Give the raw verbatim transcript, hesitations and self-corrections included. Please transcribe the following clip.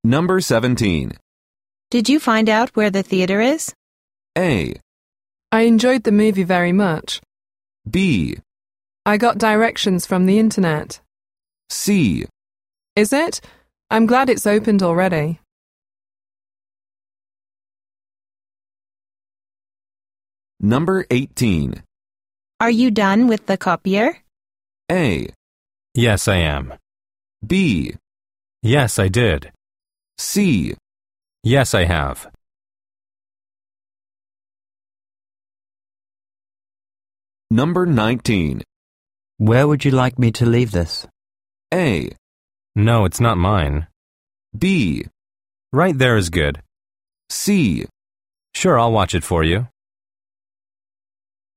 Number seventeen. Did you find out where the theater is? A. I enjoyed the movie very much. B. I got directions from the internet. C. Is it? I'm glad it's opened already. Number eighteen. Are you done with the copier? A. Yes, I am. B. Yes, I did. C. Yes, I have. Number nineteen. Where would you like me to leave this? A. No, it's not mine. B. Right there is good. C. Sure, I'll watch it for you.